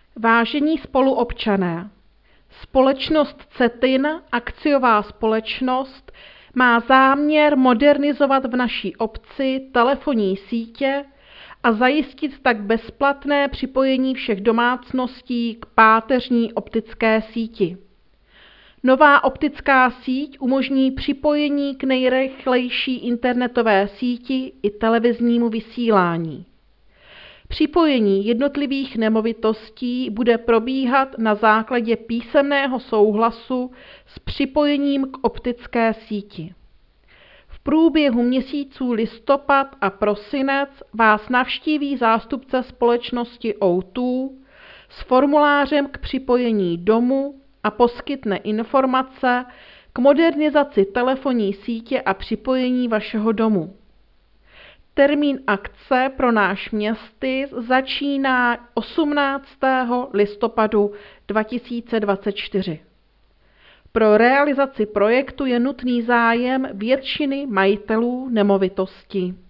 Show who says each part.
Speaker 1: Vážení spoluobčané, společnost Cetin, akciová společnost, má záměr modernizovat v naší obci telefonní sítě a zajistit tak bezplatné připojení všech domácností k páteřní optické síti. Nová optická síť umožní připojení k nejrychlejší internetové síti i televiznímu vysílání. Připojení jednotlivých nemovitostí bude probíhat na základě písemného souhlasu s připojením k optické síti. V průběhu měsíců listopad a prosinec vás navštíví zástupce společnosti O2 s formulářem k připojení domu a poskytne informace k modernizaci telefonní sítě a připojení vašeho domu. Termín akce pro náš městys začíná 18. listopadu 2024. Pro realizaci projektu je nutný zájem většiny majitelů nemovitosti.